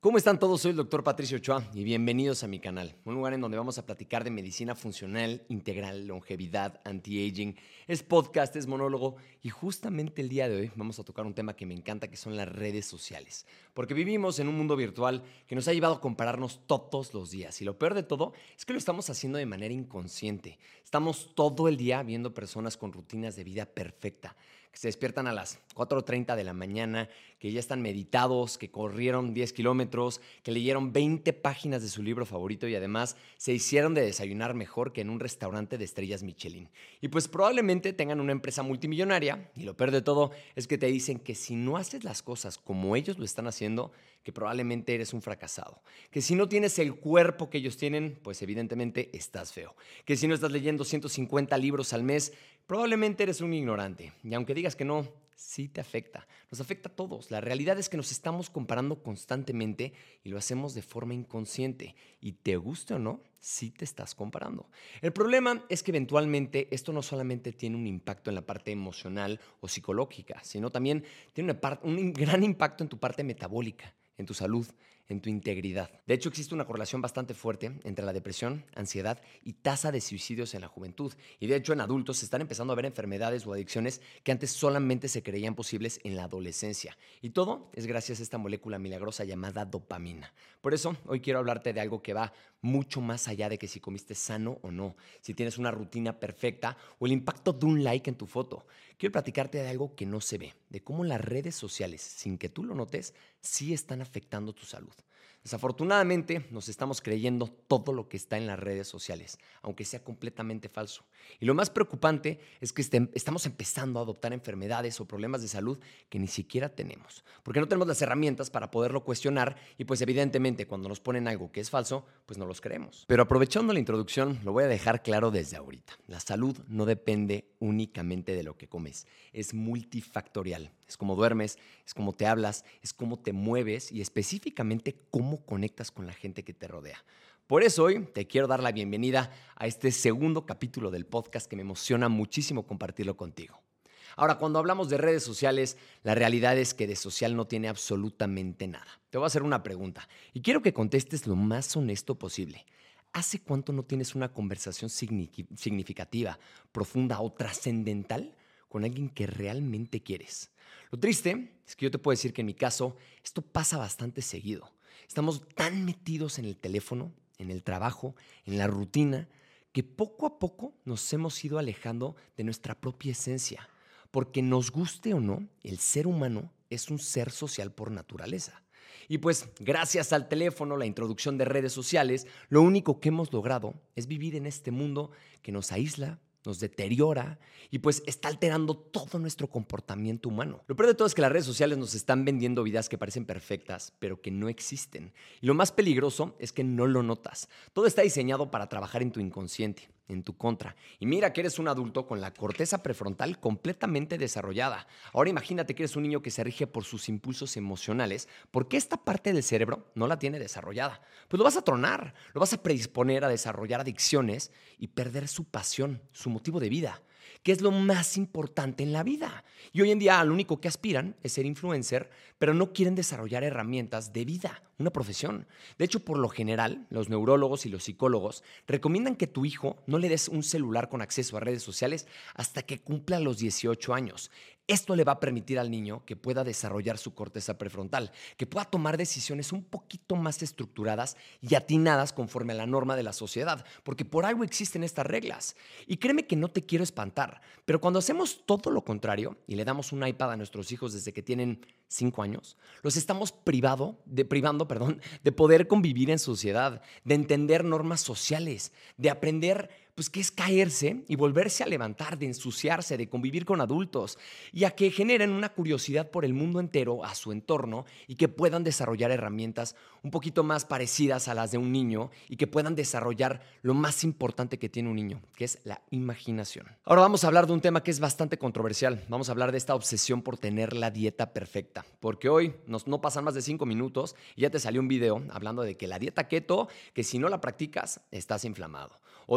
¿Cómo están todos? Soy el Dr. Patricio Ochoa y bienvenidos a mi canal, un lugar en donde vamos a platicar de medicina funcional, integral, longevidad, anti-aging. Es podcast, es monólogo y justamente el día de hoy vamos a tocar un tema que me encanta, que son las redes sociales. Porque vivimos en un mundo virtual que nos ha llevado a compararnos todos los días y lo peor de todo es que lo estamos haciendo de manera inconsciente. Estamos todo el día viendo personas con rutinas de vida perfecta, que se despiertan a las 4:30 de la mañana, que ya están meditados, que corrieron 10 kilómetros, que leyeron 20 páginas de su libro favorito y además se hicieron de desayunar mejor que en un restaurante de estrellas Michelin. Y pues probablemente tengan una empresa multimillonaria y lo peor de todo es que te dicen que si no haces las cosas como ellos lo están haciendo, que probablemente eres un fracasado. Que si no tienes el cuerpo que ellos tienen, pues evidentemente estás feo. Que si no estás leyendo 150 libros al mes, probablemente eres un ignorante. Y aunque digas que no, sí te afecta. Nos afecta a todos. La realidad es que nos estamos comparando constantemente y lo hacemos de forma inconsciente. Y te guste o no, sí te estás comparando. El problema es que eventualmente esto no solamente tiene un impacto en la parte emocional o psicológica, sino también tiene un gran impacto en tu parte metabólica, en tu salud, en tu integridad. De hecho, existe una correlación bastante fuerte entre la depresión, ansiedad y tasa de suicidios en la juventud. Y de hecho, en adultos se están empezando a ver enfermedades o adicciones que antes solamente se creían posibles en la adolescencia. Y todo es gracias a esta molécula milagrosa llamada dopamina. Por eso, hoy quiero hablarte de algo que va mucho más allá de que si comiste sano o no, si tienes una rutina perfecta o el impacto de un like en tu foto. Quiero platicarte de algo que no se ve, de cómo las redes sociales, sin que tú lo notes, sí están afectando tu salud. Desafortunadamente, nos estamos creyendo todo lo que está en las redes sociales, aunque sea completamente falso. Y lo más preocupante es que estamos empezando a adoptar enfermedades o problemas de salud que ni siquiera tenemos, porque no tenemos las herramientas para poderlo cuestionar y pues evidentemente cuando nos ponen algo que es falso, pues no los creemos. Pero aprovechando la introducción, lo voy a dejar claro desde ahorita. La salud no depende únicamente de lo que comes, es multifactorial. Es cómo duermes, es cómo te hablas, es cómo te mueves y específicamente cómo conectas con la gente que te rodea. Por eso hoy te quiero dar la bienvenida a este segundo capítulo del podcast que me emociona muchísimo compartirlo contigo. Ahora, cuando hablamos de redes sociales, la realidad es que de social no tiene absolutamente nada. Te voy a hacer una pregunta y quiero que contestes lo más honesto posible. ¿Hace cuánto no tienes una conversación significativa, profunda o trascendental con alguien que realmente quieres? Lo triste es que yo te puedo decir que en mi caso esto pasa bastante seguido. Estamos tan metidos en el teléfono, en el trabajo, en la rutina, que poco a poco nos hemos ido alejando de nuestra propia esencia. Porque nos guste o no, el ser humano es un ser social por naturaleza. Y pues gracias al teléfono, la introducción de redes sociales, lo único que hemos logrado es vivir en este mundo que nos aísla, nos deteriora y pues está alterando todo nuestro comportamiento humano. Lo peor de todo es que las redes sociales nos están vendiendo vidas que parecen perfectas, pero que no existen. Y lo más peligroso es que no lo notas. Todo está diseñado para trabajar en tu inconsciente, en tu contra. Y mira que eres un adulto con la corteza prefrontal completamente desarrollada. Ahora imagínate que eres un niño que se rige por sus impulsos emocionales. ¿Por qué esta parte del cerebro no la tiene desarrollada? Pues lo vas a tronar, lo vas a predisponer a desarrollar adicciones y perder su pasión, su motivo de vida, que es lo más importante en la vida. Y hoy en día lo único que aspiran es ser influencer, pero no quieren desarrollar herramientas de vida, una profesión. De hecho, por lo general, los neurólogos y los psicólogos recomiendan que tu hijo no le des un celular con acceso a redes sociales hasta que cumpla los 18 años. Esto le va a permitir al niño que pueda desarrollar su corteza prefrontal, que pueda tomar decisiones un poquito más estructuradas y atinadas conforme a la norma de la sociedad, porque por algo existen estas reglas. Y créeme que no te quiero espantar, pero cuando hacemos todo lo contrario y le damos un iPad a nuestros hijos desde que tienen 5 años, los estamos privando, de poder convivir en sociedad, de entender normas sociales, de aprender pues qué es caerse y volverse a levantar, de ensuciarse, de convivir con adultos y a que generen una curiosidad por el mundo entero, a su entorno y que puedan desarrollar herramientas un poquito más parecidas a las de un niño y que puedan desarrollar lo más importante que tiene un niño, que es la imaginación. Ahora vamos a hablar de un tema que es bastante controversial. Vamos a hablar de esta obsesión por tener la dieta perfecta, porque hoy no pasan más de 5 minutos y ya te salió un video hablando de que la dieta keto, que si no la practicas, estás inflamado. O del ayuno,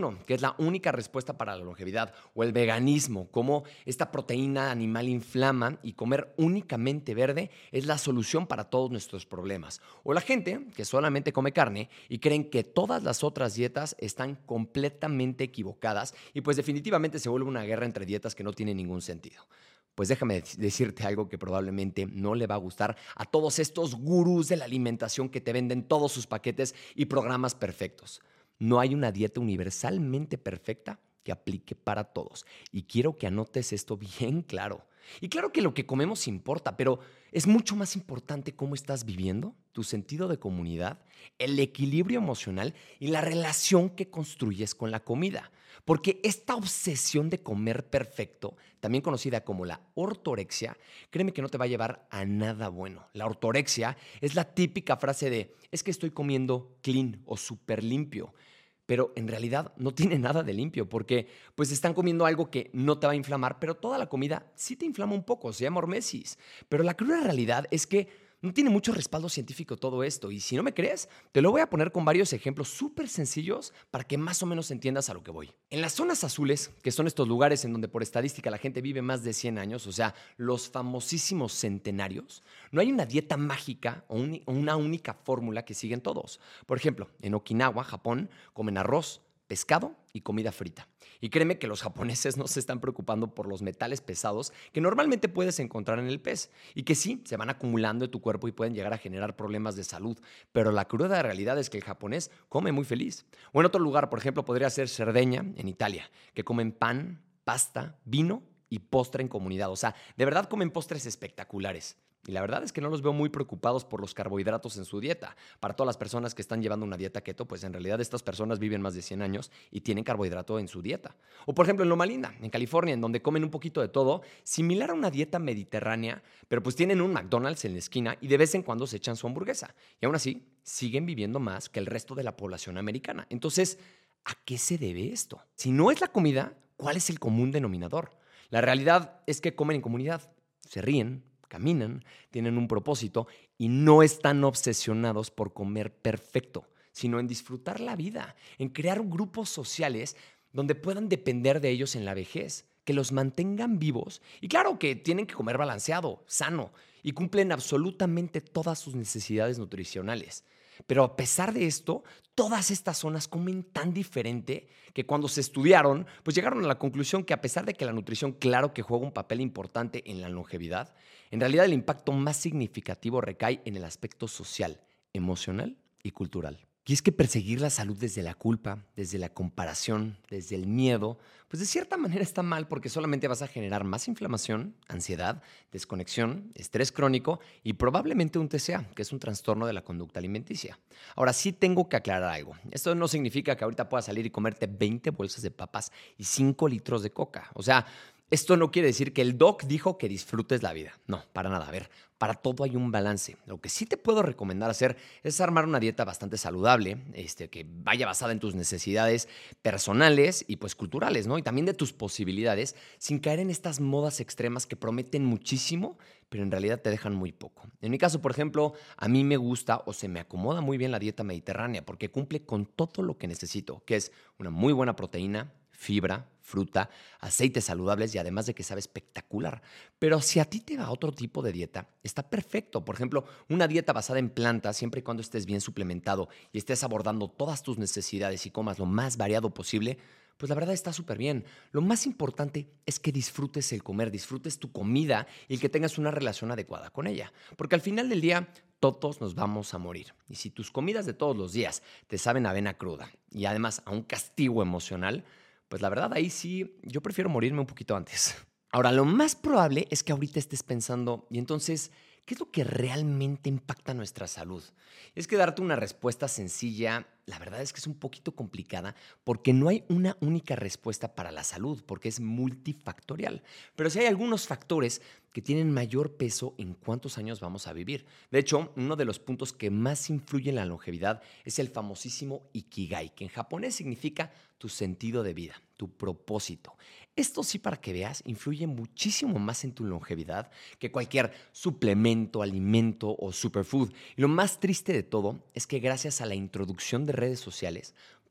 ayuno, que es la única respuesta para la longevidad, o el veganismo, cómo esta proteína animal inflama y comer únicamente verde es la solución para todos nuestros problemas. O la gente que solamente come carne y creen que todas las otras dietas están completamente equivocadas y pues definitivamente se vuelve una guerra entre dietas que no tiene ningún sentido. Pues déjame decirte algo que probablemente no le va a gustar a todos estos gurús de la alimentación que te venden todos sus paquetes y programas perfectos. No hay una dieta universalmente perfecta que aplique para todos. Y quiero que anotes esto bien claro. Y claro que lo que comemos importa, pero es mucho más importante cómo estás viviendo, tu sentido de comunidad, el equilibrio emocional y la relación que construyes con la comida. Porque esta obsesión de comer perfecto, también conocida como la ortorexia, créeme que no te va a llevar a nada bueno. La ortorexia es la típica frase de es que estoy comiendo clean o súper limpio, pero en realidad no tiene nada de limpio porque pues están comiendo algo que no te va a inflamar, pero toda la comida sí te inflama un poco, se llama hormesis. Pero la cruda realidad es que no tiene mucho respaldo científico todo esto y si no me crees, te lo voy a poner con varios ejemplos súper sencillos para que más o menos entiendas a lo que voy. En las zonas azules, que son estos lugares en donde por estadística la gente vive más de 100 años, o sea, los famosísimos centenarios, no hay una dieta mágica o una única fórmula que siguen todos. Por ejemplo, en Okinawa, Japón, comen arroz, pescado y comida frita. Y créeme que los japoneses no se están preocupando por los metales pesados que normalmente puedes encontrar en el pez y que sí, se van acumulando en tu cuerpo y pueden llegar a generar problemas de salud. Pero la cruda realidad es que el japonés come muy feliz. O en otro lugar, por ejemplo, podría ser Cerdeña, en Italia, que comen pan, pasta, vino y postre en comunidad. O sea, de verdad comen postres espectaculares. Y la verdad es que no los veo muy preocupados por los carbohidratos en su dieta. Para todas las personas que están llevando una dieta keto, pues en realidad estas personas viven más de 100 años y tienen carbohidrato en su dieta. O por ejemplo en Loma Linda, en California, en donde comen un poquito de todo, similar a una dieta mediterránea, pero pues tienen un McDonald's en la esquina y de vez en cuando se echan su hamburguesa. Y aún así, siguen viviendo más que el resto de la población americana. Entonces, ¿a qué se debe esto? Si no es la comida, ¿cuál es el común denominador? La realidad es que comen en comunidad, se ríen, caminan, tienen un propósito y no están obsesionados por comer perfecto, sino en disfrutar la vida, en crear grupos sociales donde puedan depender de ellos en la vejez, que los mantengan vivos y claro que tienen que comer balanceado, sano y cumplen absolutamente todas sus necesidades nutricionales. Pero a pesar de esto, todas estas zonas comen tan diferente que cuando se estudiaron, pues llegaron a la conclusión que a pesar de que la nutrición claro que juega un papel importante en la longevidad, en realidad el impacto más significativo recae en el aspecto social, emocional y cultural. Y es que perseguir la salud desde la culpa, desde la comparación, desde el miedo, pues de cierta manera está mal porque solamente vas a generar más inflamación, ansiedad, desconexión, estrés crónico y probablemente un TCA, que es un trastorno de la conducta alimenticia. Ahora sí tengo que aclarar algo. Esto no significa que ahorita puedas salir y comerte 20 bolsas de papas y 5 litros de coca. O sea, esto no quiere decir que el doc dijo que disfrutes la vida. No, para nada. A ver, para todo hay un balance. Lo que sí te puedo recomendar hacer es armar una dieta bastante saludable, que vaya basada en tus necesidades personales y pues culturales, ¿no? Y también de tus posibilidades, sin caer en estas modas extremas que prometen muchísimo, pero en realidad te dejan muy poco. En mi caso, por ejemplo, a mí me gusta o se me acomoda muy bien la dieta mediterránea porque cumple con todo lo que necesito, que es una muy buena proteína, fibra, fruta, aceites saludables y además de que sabe espectacular. Pero si a ti te va otro tipo de dieta, está perfecto. Por ejemplo, una dieta basada en plantas, siempre y cuando estés bien suplementado y estés abordando todas tus necesidades y comas lo más variado posible, pues la verdad está súper bien. Lo más importante es que disfrutes el comer, disfrutes tu comida y que tengas una relación adecuada con ella. Porque al final del día, todos nos vamos a morir. Y si tus comidas de todos los días te saben a avena cruda y además a un castigo emocional, pues la verdad ahí sí, yo prefiero morirme un poquito antes. Ahora, lo más probable es que ahorita estés pensando, y entonces, ¿qué es lo que realmente impacta nuestra salud? Es que darte una respuesta sencilla, la verdad es que es un poquito complicada porque no hay una única respuesta para la salud, porque es multifactorial. Pero sí hay algunos factores que tienen mayor peso en cuántos años vamos a vivir. De hecho, uno de los puntos que más influye en la longevidad es el famosísimo Ikigai, que en japonés significa tu sentido de vida, tu propósito. Esto sí, para que veas, influye muchísimo más en tu longevidad que cualquier suplemento, alimento o superfood. Y lo más triste de todo es que gracias a la introducción de redes sociales,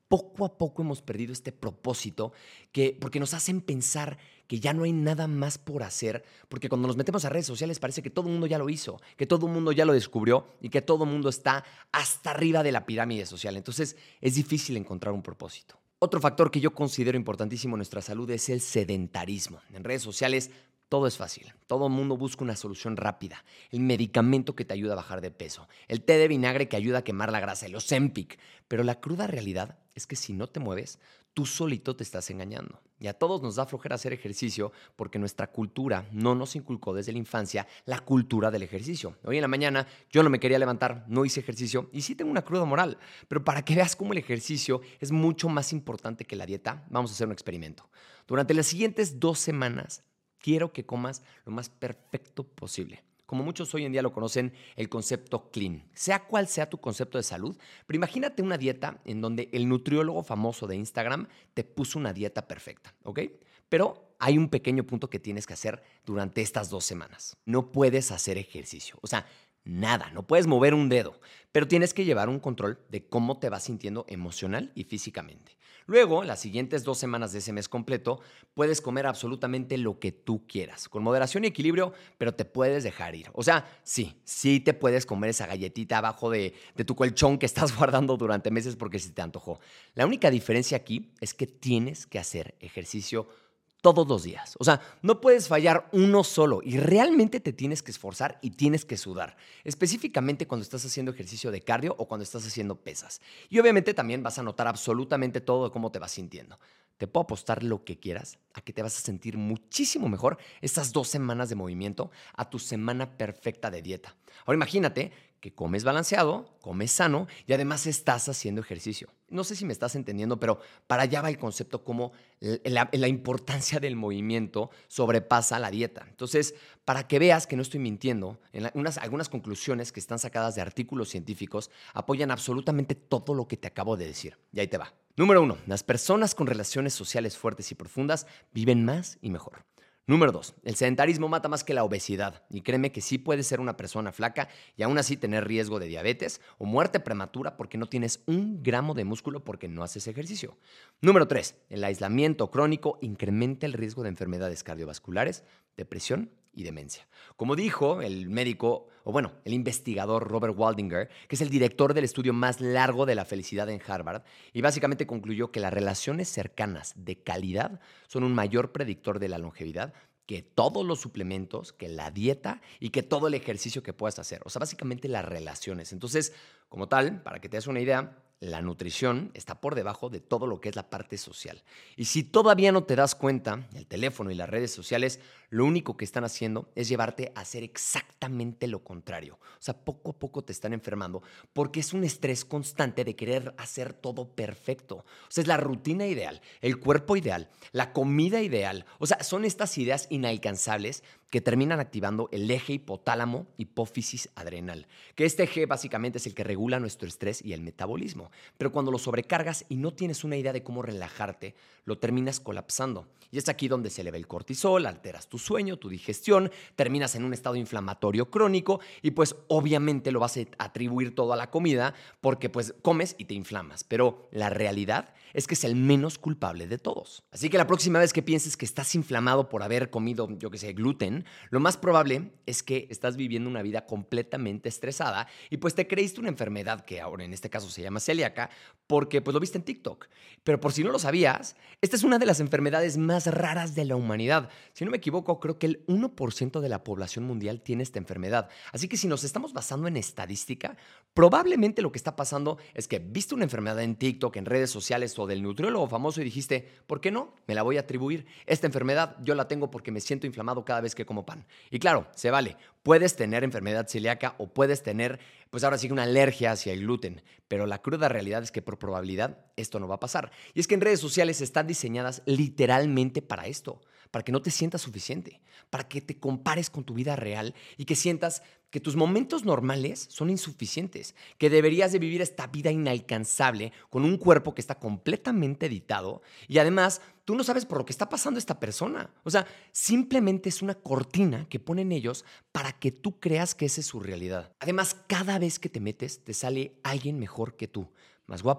poco a poco hemos perdido este propósito porque nos hacen pensar que ya no hay nada más por hacer, porque cuando nos metemos a redes sociales parece que todo el mundo ya lo hizo, que todo el mundo ya lo descubrió y que todo el mundo está hasta arriba de la pirámide social. Entonces es difícil encontrar un propósito. Otro factor que yo considero importantísimo en nuestra salud es el sedentarismo. En redes sociales todo es fácil. Todo el mundo busca una solución rápida. El medicamento que te ayuda a bajar de peso. El té de vinagre que ayuda a quemar la grasa. El Ozempic. Pero la cruda realidad es que si no te mueves, tú solito te estás engañando. Y a todos nos da flojera hacer ejercicio porque nuestra cultura no nos inculcó desde la infancia la cultura del ejercicio. Hoy en la mañana yo no me quería levantar, no hice ejercicio y sí tengo una cruda moral. Pero para que veas cómo el ejercicio es mucho más importante que la dieta, vamos a hacer un experimento. Durante las siguientes 2 semanas, quiero que comas lo más perfecto posible. Como muchos hoy en día lo conocen, el concepto clean. Sea cual sea tu concepto de salud, pero imagínate una dieta en donde el nutriólogo famoso de Instagram te puso una dieta perfecta, ¿ok? Pero hay un pequeño punto que tienes que hacer durante estas 2 semanas. No puedes hacer ejercicio, o sea, nada, no puedes mover un dedo, pero tienes que llevar un control de cómo te vas sintiendo emocional y físicamente. Luego, las siguientes 2 semanas de ese mes completo, puedes comer absolutamente lo que tú quieras, con moderación y equilibrio, pero te puedes dejar ir. O sea, sí te puedes comer esa galletita abajo de tu colchón que estás guardando durante meses porque se te antojó. La única diferencia aquí es que tienes que hacer ejercicio todos los días. O sea, no puedes fallar uno solo y realmente te tienes que esforzar y tienes que sudar, específicamente cuando estás haciendo ejercicio de cardio o cuando estás haciendo pesas. Y obviamente también vas a notar absolutamente todo de cómo te vas sintiendo. Te puedo apostar lo que quieras a que te vas a sentir muchísimo mejor estas 2 semanas de movimiento a tu semana perfecta de dieta. Ahora imagínate que comes balanceado, comes sano y además estás haciendo ejercicio. No sé si me estás entendiendo, pero para allá va el concepto como la importancia del movimiento sobrepasa la dieta. Entonces, para que veas que no estoy mintiendo, algunas conclusiones que están sacadas de artículos científicos apoyan absolutamente todo lo que te acabo de decir. Y ahí te va. Número 1. Las personas con relaciones sociales fuertes y profundas viven más y mejor. Número 2. El sedentarismo mata más que la obesidad. Y créeme que sí puedes ser una persona flaca y aún así tener riesgo de diabetes o muerte prematura porque no tienes 1 gramo de músculo porque no haces ejercicio. Número 3. El aislamiento crónico incrementa el riesgo de enfermedades cardiovasculares, depresión y demencia. Como dijo el médico, el investigador Robert Waldinger, que es el director del estudio más largo de la felicidad en Harvard, y básicamente concluyó que las relaciones cercanas de calidad son un mayor predictor de la longevidad que todos los suplementos, que la dieta y que todo el ejercicio que puedas hacer. O sea, básicamente las relaciones. Entonces, como tal, para que te des una idea, la nutrición está por debajo de todo lo que es la parte social. Y si todavía no te das cuenta, el teléfono y las redes sociales lo único que están haciendo es llevarte a hacer exactamente lo contrario. O sea, poco a poco te están enfermando porque es un estrés constante de querer hacer todo perfecto. O sea, es la rutina ideal, el cuerpo ideal, la comida ideal. O sea, son estas ideas inalcanzables que terminan activando el eje hipotálamo hipófisis adrenal, que este eje básicamente es el que regula nuestro estrés y el metabolismo. Pero cuando lo sobrecargas y no tienes una idea de cómo relajarte, lo terminas colapsando. Y es aquí donde se eleva el cortisol, alteras tu sueño, tu digestión, terminas en un estado inflamatorio crónico y pues obviamente lo vas a atribuir todo a la comida porque pues comes y te inflamas. Pero la realidad es que es el menos culpable de todos. Así que la próxima vez que pienses que estás inflamado por haber comido, gluten, lo más probable es que estás viviendo una vida completamente estresada y pues te creíste una enfermedad que ahora en este caso se llama celíaca porque pues lo viste en TikTok. Pero por si no lo sabías, esta es una de las enfermedades más raras de la humanidad. Si no me equivoco, creo que el 1% de la población mundial tiene esta enfermedad. Así que si nos estamos basando en estadística, probablemente lo que está pasando es que viste una enfermedad en TikTok, en redes sociales o del nutriólogo famoso y dijiste, ¿por qué no? Me la voy a atribuir. Esta enfermedad yo la tengo porque me siento inflamado cada vez que como pan. Y claro, se vale. Puedes tener enfermedad celíaca o puedes tener, pues ahora sí, una alergia hacia el gluten. Pero la cruda realidad es que por probabilidad esto no va a pasar. Y es que en redes sociales están diseñadas literalmente para esto, para que no te sientas suficiente, para que te compares con tu vida real y que sientas que tus momentos normales son insuficientes, que deberías de vivir esta vida inalcanzable con un cuerpo que está completamente editado y además tú no sabes por lo que está pasando esta persona. O sea, simplemente es una cortina que ponen ellos para que tú creas que esa es su realidad. Además, cada vez que te metes, te sale alguien mejor que tú, más guapo,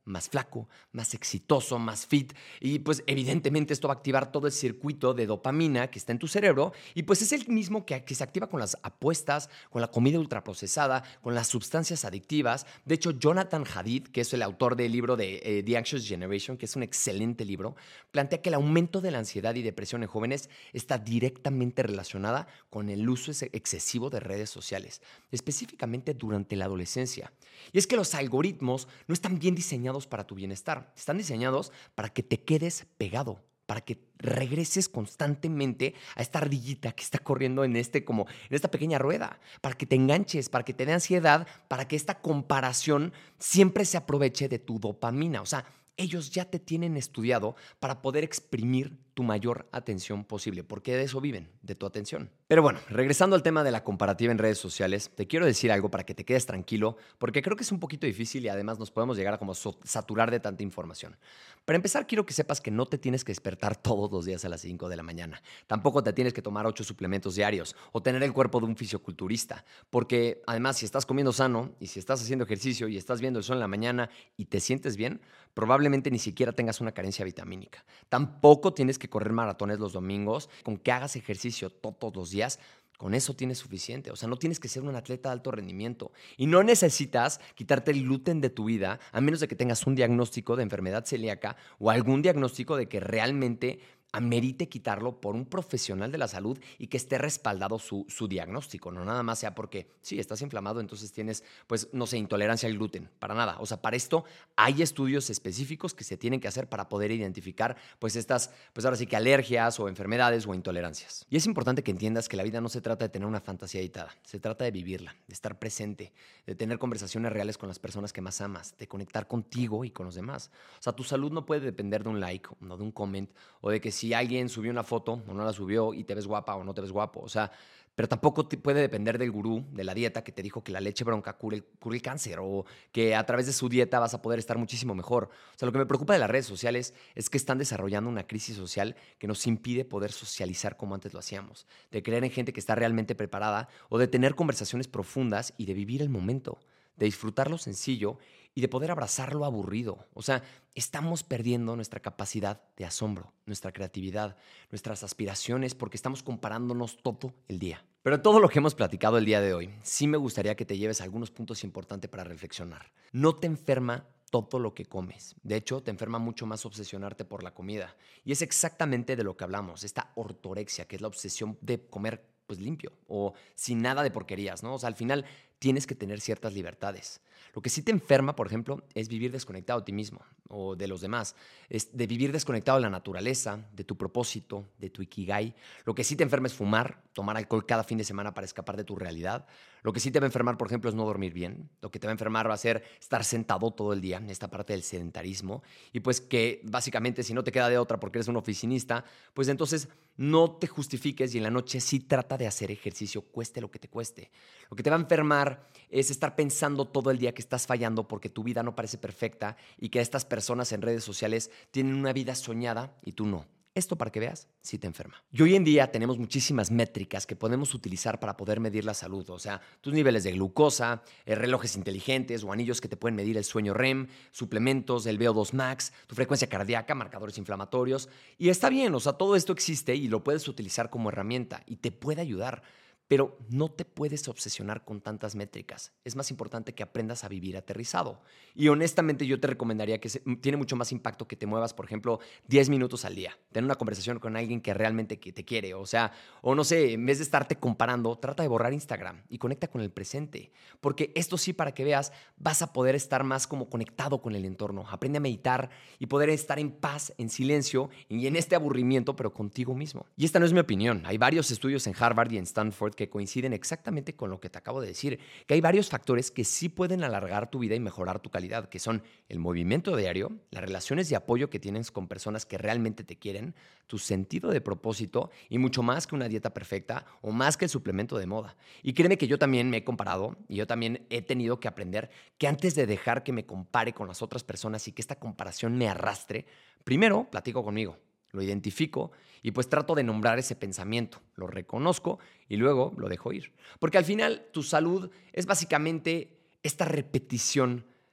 más flaco, más exitoso, más fit. Y pues evidentemente esto va a activar todo el circuito de dopamina que está en tu cerebro y pues es el mismo que se activa con las apuestas, con la comida ultraprocesada, con las sustancias adictivas. De hecho, Jonathan Hadid, que es el autor del libro de The Anxious Generation, que es un excelente libro, plantea que el aumento de la ansiedad y depresión en jóvenes está directamente relacionada con el uso excesivo de redes sociales, específicamente durante la adolescencia. Y es que los algoritmos no están bien diseñados para tu bienestar, están diseñados para que te quedes pegado, para que regreses constantemente a esta ardillita que está corriendo en esta pequeña rueda, para que te enganches, para que te dé ansiedad, para que esta comparación siempre se aproveche de tu dopamina. O sea, ellos ya te tienen estudiado para poder exprimir tu mayor atención posible, porque de eso viven, de tu atención. Pero bueno, regresando al tema de la comparativa en redes sociales, te quiero decir algo para que te quedes tranquilo, porque creo que es un poquito difícil y además nos podemos llegar a como saturar de tanta información. Para empezar, quiero que sepas que no te tienes que despertar todos los días a las 5 de la mañana. Tampoco te tienes que tomar 8 suplementos diarios o tener el cuerpo de un fisioculturista, porque además si estás comiendo sano y si estás haciendo ejercicio y estás viendo el sol en la mañana y te sientes bien, probablemente ni siquiera tengas una carencia vitamínica. Tampoco tienes que correr maratones los domingos. Con que hagas ejercicio todos los días, con eso tienes suficiente. O sea, no tienes que ser un atleta de alto rendimiento. Y no necesitas quitarte el gluten de tu vida, a menos de que tengas un diagnóstico de enfermedad celíaca o algún diagnóstico de que realmente amerite quitarlo por un profesional de la salud y que esté respaldado su diagnóstico. No nada más sea porque, sí, estás inflamado, entonces tienes, pues, no sé, intolerancia al gluten. Para nada. O sea, para esto hay estudios específicos que se tienen que hacer para poder identificar, pues, estas, pues, ahora sí que alergias o enfermedades o intolerancias. Y es importante que entiendas que la vida no se trata de tener una fantasía editada. Se trata de vivirla, de estar presente, de tener conversaciones reales con las personas que más amas, de conectar contigo y con los demás. O sea, tu salud no puede depender de un like, no de un comment, o de que si alguien subió una foto o no la subió y te ves guapa o no te ves guapo. O sea, pero tampoco puede depender del gurú de la dieta que te dijo que la leche bronca cura el cáncer o que a través de su dieta vas a poder estar muchísimo mejor. O sea, lo que me preocupa de las redes sociales es que están desarrollando una crisis social que nos impide poder socializar como antes lo hacíamos, de creer en gente que está realmente preparada o de tener conversaciones profundas y de vivir el momento, de disfrutar lo sencillo y de poder abrazar lo aburrido. O sea, estamos perdiendo nuestra capacidad de asombro, nuestra creatividad, nuestras aspiraciones, porque estamos comparándonos todo el día. Pero todo lo que hemos platicado el día de hoy, sí me gustaría que te lleves algunos puntos importantes para reflexionar. No te enferma todo lo que comes. De hecho, te enferma mucho más obsesionarte por la comida. Y es exactamente de lo que hablamos, esta ortorexia, que es la obsesión de comer pues limpio o sin nada de porquerías, ¿no? O sea, al final tienes que tener ciertas libertades. Lo que sí te enferma, por ejemplo, es vivir desconectado de ti mismo o de los demás. Es de vivir desconectado de la naturaleza, de tu propósito, de tu ikigai. Lo que sí te enferma es fumar, tomar alcohol cada fin de semana para escapar de tu realidad. Lo que sí te va a enfermar, por ejemplo, es no dormir bien. Lo que te va a enfermar va a ser estar sentado todo el día, en esta parte del sedentarismo. Y pues que básicamente si no te queda de otra porque eres un oficinista, pues entonces no te justifiques y en la noche sí trata de hacer ejercicio, cueste lo que te cueste. Lo que te va a enfermar es estar pensando todo el día que estás fallando porque tu vida no parece perfecta y que estas personas en redes sociales tienen una vida soñada y tú no. Esto, para que veas, sí te enferma. Y hoy en día tenemos muchísimas métricas que podemos utilizar para poder medir la salud. O sea, tus niveles de glucosa, relojes inteligentes o anillos que te pueden medir el sueño REM, suplementos, el VO2 max, tu frecuencia cardíaca, marcadores inflamatorios. Y está bien, o sea, todo esto existe y lo puedes utilizar como herramienta y te puede ayudar. Pero no te puedes obsesionar con tantas métricas. Es más importante que aprendas a vivir aterrizado. Y honestamente yo te recomendaría que tiene mucho más impacto que te muevas, por ejemplo, 10 minutos al día. Tener una conversación con alguien que realmente te quiere. O sea, o no sé, en vez de estarte comparando, trata de borrar Instagram y conecta con el presente. Porque esto sí, para que veas, vas a poder estar más como conectado con el entorno. Aprende a meditar y poder estar en paz, en silencio y en este aburrimiento, pero contigo mismo. Y esta no es mi opinión. Hay varios estudios en Harvard y en Stanford que coinciden exactamente con lo que te acabo de decir, que hay varios factores que sí pueden alargar tu vida y mejorar tu calidad, que son el movimiento diario, las relaciones de apoyo que tienes con personas que realmente te quieren, tu sentido de propósito y mucho más que una dieta perfecta o más que el suplemento de moda. Y créeme que yo también me he comparado y yo también he tenido que aprender que antes de dejar que me compare con las otras personas y que esta comparación me arrastre, primero platico conmigo. Lo identifico y pues trato de nombrar ese pensamiento, lo reconozco y luego lo dejo ir. Porque al final tu salud es básicamente esta repetición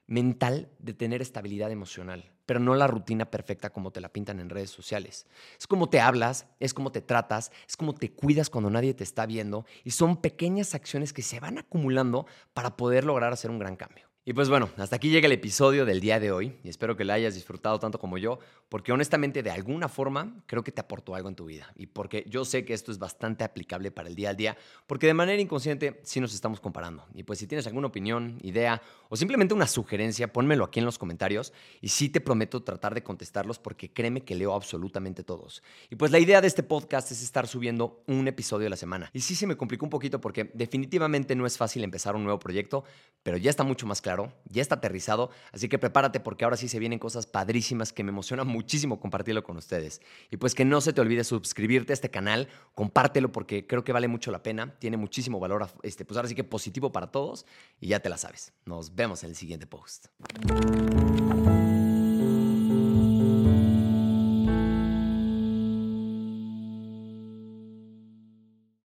mental de tener estabilidad emocional, pero no la rutina perfecta como te la pintan en redes sociales. Es como te hablas, es como te tratas, es como te cuidas cuando nadie te está viendo y son pequeñas acciones que se van acumulando para poder lograr hacer un gran cambio. Y pues bueno, hasta aquí llega el episodio del día de hoy y espero que lo hayas disfrutado tanto como yo, porque honestamente de alguna forma creo que te aportó algo en tu vida y porque yo sé que esto es bastante aplicable para el día al día, porque de manera inconsciente sí nos estamos comparando. Y pues si tienes alguna opinión, idea o simplemente una sugerencia, pónmelo aquí en los comentarios y sí te prometo tratar de contestarlos porque créeme que leo absolutamente todos. Y pues la idea de este podcast es estar subiendo un episodio a la semana. Y sí se me complicó un poquito porque definitivamente no es fácil empezar un nuevo proyecto, pero ya está mucho más claro, ya está aterrizado, así que prepárate porque ahora sí se vienen cosas padrísimas que me emociona muchísimo compartirlo con ustedes. Y pues que no se te olvide suscribirte a este canal, compártelo porque creo que vale mucho la pena, tiene muchísimo valor, pues ahora sí que positivo para todos y ya te la sabes. Nos vemos en el siguiente post.